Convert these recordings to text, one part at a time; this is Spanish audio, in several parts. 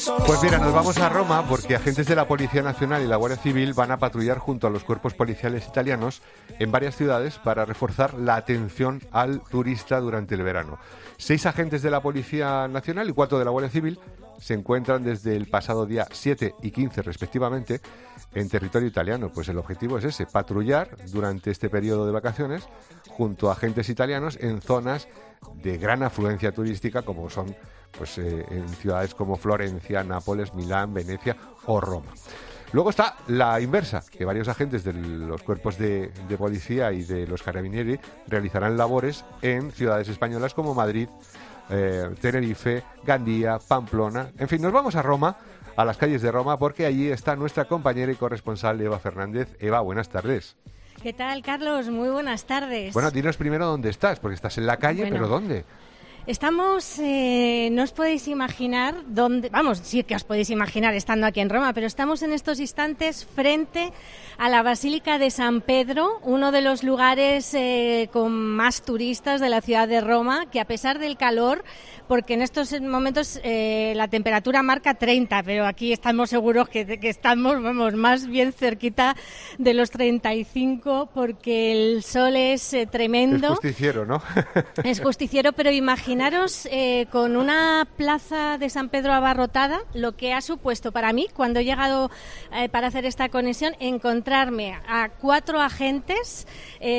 Pues mira, nos vamos a Roma porque agentes de la Policía Nacional y la Guardia Civil van a patrullar junto a los cuerpos policiales italianos en varias ciudades para reforzar la atención al turista durante el verano. 6 agentes de la Policía Nacional y 4 de la Guardia Civil se encuentran desde el pasado día 7 y 15 respectivamente en territorio italiano. Pues el objetivo es ese, patrullar durante este periodo de vacaciones junto a agentes italianos en zonas de gran afluencia turística como son pues en ciudades como Florencia, Nápoles, Milán, Venecia o Roma. Luego está la inversa, que varios agentes de los cuerpos de policía y de los carabinieri realizarán labores en ciudades españolas como Madrid, Tenerife, Gandía, Pamplona. En fin, nos vamos a Roma, a las calles de Roma, porque allí está nuestra compañera y corresponsal Eva Fernández. Eva, buenas tardes. ¿Qué tal, Carlos? Muy buenas tardes. Bueno, dinos primero dónde estás, porque estás en la calle, bueno, pero ¿dónde? Estamos, no os podéis imaginar dónde, vamos, sí que os podéis imaginar estando aquí en Roma, pero estamos en estos instantes frente a la Basílica de San Pedro, uno de los lugares con más turistas de la ciudad de Roma, que a pesar del calor, porque en estos momentos la temperatura marca 30, pero aquí estamos seguros que estamos, vamos, más bien cerquita de los 35, porque el sol es tremendo. Es justiciero, ¿no? Es justiciero, pero imaginaros con una plaza de San Pedro abarrotada, lo que ha supuesto para mí, cuando he llegado para hacer esta conexión, encontrarme a 4 agentes,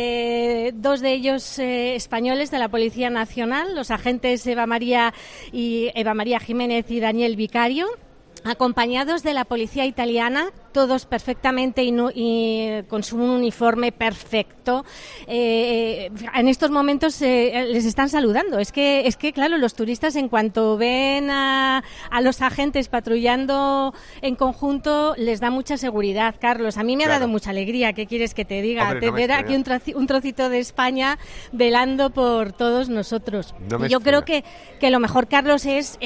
2 de ellos españoles de la Policía Nacional, los agentes Eva María Jiménez y Daniel Vicario, acompañados de la policía italiana, todos perfectamente y con su uniforme perfecto. En estos momentos les están saludando. Es que claro, los turistas en cuanto ven a los agentes patrullando en conjunto les da mucha seguridad, Carlos. A mí me ha dado mucha alegría, ¿qué quieres que te diga? Hombre, ver aquí un trocito de España velando por todos nosotros. Y yo creo que lo mejor, Carlos, es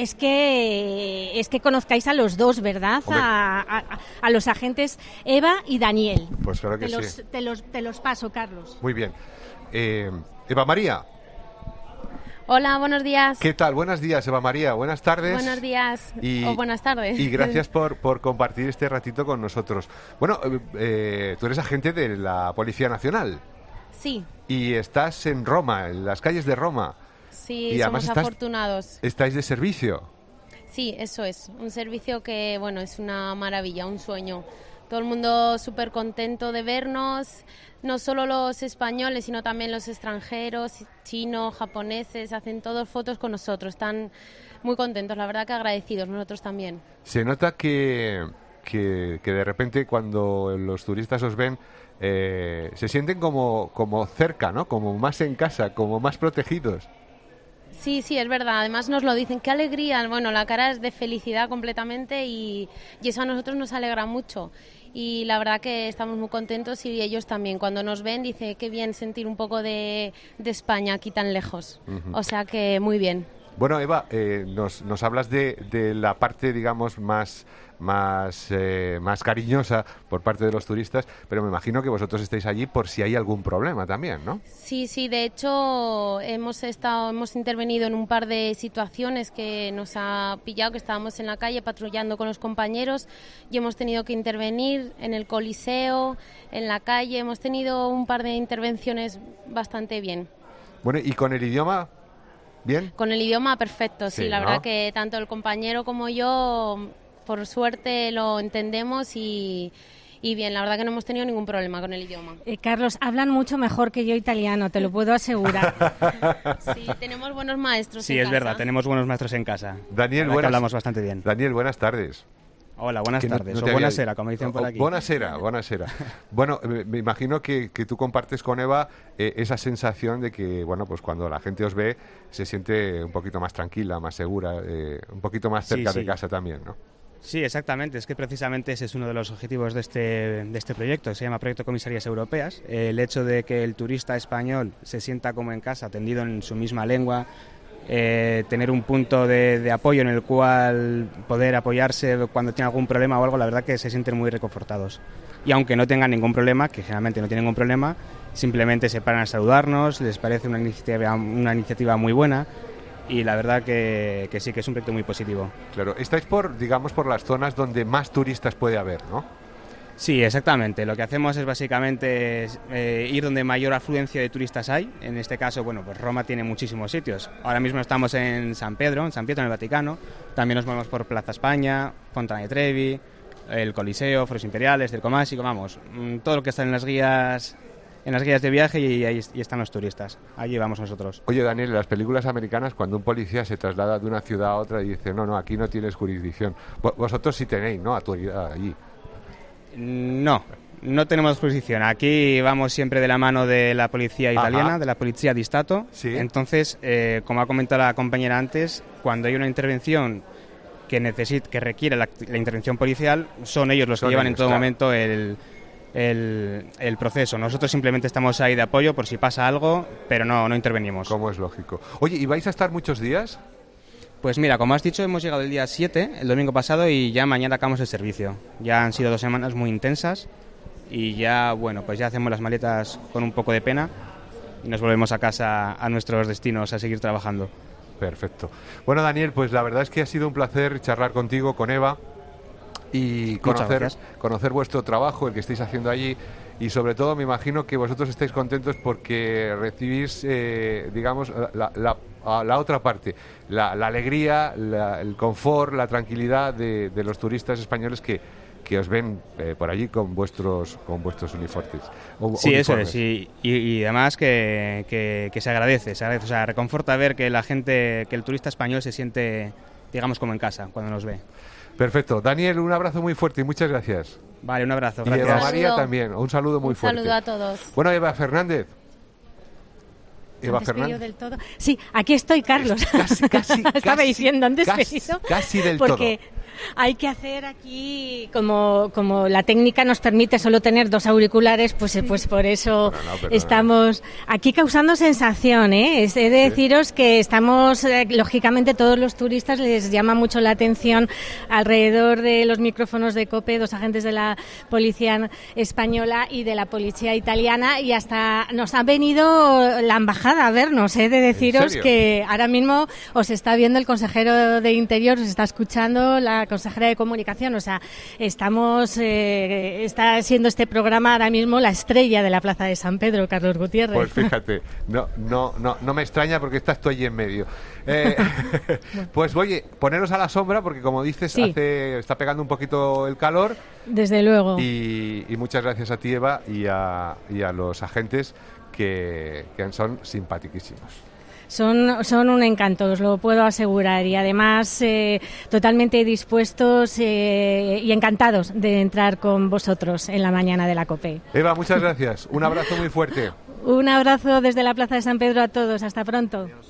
que conozcáis a los dos, ¿verdad? A los agentes Eva y Daniel. Pues claro que sí. Te los paso, Carlos. Muy bien. Eva María. Hola, buenos días. ¿Qué tal? Buenos días, Eva María. Buenas tardes. Buenos días o buenas tardes. Y gracias por compartir este ratito con nosotros. Bueno, tú eres agente de la Policía Nacional. Sí. Y estás en Roma, en las calles de Roma. Sí, y somos afortunados. ¿Estáis de servicio? Sí, eso es. Un servicio que, bueno, es una maravilla, un sueño. Todo el mundo súper contento de vernos, no solo los españoles, sino también los extranjeros, chinos, japoneses, hacen todos fotos con nosotros. Están muy contentos, la verdad que agradecidos, nosotros también. Se nota que de repente cuando los turistas os ven, se sienten como cerca, ¿no? Como más en casa, como más protegidos. Sí, es verdad. Además nos lo dicen. ¡Qué alegría! Bueno, la cara es de felicidad completamente y eso a nosotros nos alegra mucho. Y la verdad que estamos muy contentos y ellos también. Cuando nos ven, dice qué bien sentir un poco de España aquí tan lejos. Uh-huh. O sea que muy bien. Bueno, Eva, nos hablas de la parte, digamos, más cariñosa por parte de los turistas, pero me imagino que vosotros estáis allí por si hay algún problema también, ¿no? Sí, de hecho hemos intervenido en un par de situaciones que nos ha pillado, que estábamos en la calle patrullando con los compañeros y hemos tenido que intervenir en el Coliseo, en la calle, hemos tenido un par de intervenciones bastante bien. Bueno, ¿y con el idioma? ¿Bien? Con el idioma perfecto, sí, la verdad que tanto el compañero como yo, por suerte, lo entendemos y bien, la verdad que no hemos tenido ningún problema con el idioma. Carlos, hablan mucho mejor que yo italiano, te lo puedo asegurar. Sí, tenemos buenos maestros en casa. Sí, es verdad, tenemos buenos maestros en casa. Daniel, hablamos bastante bien. Daniel, buenas tardes. Hola, buenas tardes, o buonasera, como dicen por aquí. Buonasera. Bueno, me imagino que tú compartes con Eva esa sensación de que, bueno, pues cuando la gente os ve se siente un poquito más tranquila, más segura, un poquito más cerca de casa también, ¿no? Sí, exactamente. Es que precisamente ese es uno de los objetivos de este proyecto, que se llama Proyecto Comisarías Europeas. El hecho de que el turista español se sienta como en casa, atendido en su misma lengua, tener un punto de apoyo en el cual poder apoyarse cuando tiene algún problema o algo, la verdad que se sienten muy reconfortados. Y aunque no tengan ningún problema, que generalmente no tienen ningún problema, simplemente se paran a saludarnos, les parece una iniciativa muy buena y la verdad que sí, que es un proyecto muy positivo. Claro, estáis digamos, por las zonas donde más turistas puede haber, ¿no? Sí, exactamente. Lo que hacemos es básicamente ir donde mayor afluencia de turistas hay. En este caso, bueno, pues Roma tiene muchísimos sitios. Ahora mismo estamos en San Pietro, en el Vaticano. También nos movemos por Plaza España, Fontana di Trevi, el Coliseo, Foros Imperiales, del Comásico, vamos, todo lo que está en las guías de viaje, y ahí están los turistas. Allí vamos nosotros. Oye, Daniel, en las películas americanas, cuando un policía se traslada de una ciudad a otra y dice, no, aquí no tienes jurisdicción. Vosotros sí tenéis, ¿no?, autoridad allí. No tenemos jurisdicción. Aquí vamos siempre de la mano de la policía italiana, Ajá. de la Polizia di Stato. ¿Sí? Entonces, como ha comentado la compañera antes, cuando hay una intervención que requiere la intervención policial, son ellos los que llevan en todo momento el proceso. Nosotros simplemente estamos ahí de apoyo por si pasa algo, pero no intervenimos. Como es lógico. Oye, ¿y vais a estar muchos días? Pues mira, como has dicho, hemos llegado el día 7, el domingo pasado, y ya mañana acabamos el servicio. Ya han sido 2 semanas muy intensas y ya, bueno, pues ya hacemos las maletas con un poco de pena y nos volvemos a casa, a nuestros destinos, a seguir trabajando. Perfecto. Bueno, Daniel, pues la verdad es que ha sido un placer charlar contigo, con Eva, y conocer vuestro trabajo, el que estáis haciendo allí, y sobre todo me imagino que vosotros estáis contentos porque recibís, digamos, la otra parte, la alegría, el confort, la tranquilidad de los turistas españoles que os ven por allí con vuestros uniformes. Sí, eso es, y además que se agradece, o sea, reconforta ver que que el turista español se siente, digamos, como en casa cuando nos ve. Perfecto. Daniel, un abrazo muy fuerte y muchas gracias. Vale, un abrazo, gracias. Y Eva María también, un saludo muy fuerte. Un saludo a todos. Bueno, Eva Fernández. Eva Fernández. Del todo. Sí, aquí estoy, Carlos. Estaba diciendo, han despedido. Casi del porque todo. Hay que hacer aquí, como la técnica nos permite solo tener 2 auriculares, pues por eso estamos aquí causando sensación, ¿eh? He de deciros que estamos, lógicamente, todos los turistas les llama mucho la atención alrededor de los micrófonos de COPE, 2 agentes de la Policía Española y de la Policía Italiana, y hasta nos ha venido la embajada a vernos. He de deciros que ahora mismo os está viendo el consejero de Interior, os está escuchando la consejera de Comunicación, o sea, está siendo este programa ahora mismo la estrella de la Plaza de San Pedro, Carlos Gutiérrez. Pues fíjate, no me extraña porque estás tú allí en medio. Pues oye, poneros a la sombra porque, como dices, está pegando un poquito el calor. Desde luego. Y muchas gracias a ti, Eva, y a los agentes que son simpaticísimos. Son un encanto, os lo puedo asegurar, y además totalmente dispuestos y encantados de entrar con vosotros en la mañana de la COPE. Eva, muchas gracias. Un abrazo muy fuerte. Un abrazo desde la Plaza de San Pedro a todos. Hasta pronto. Adiós.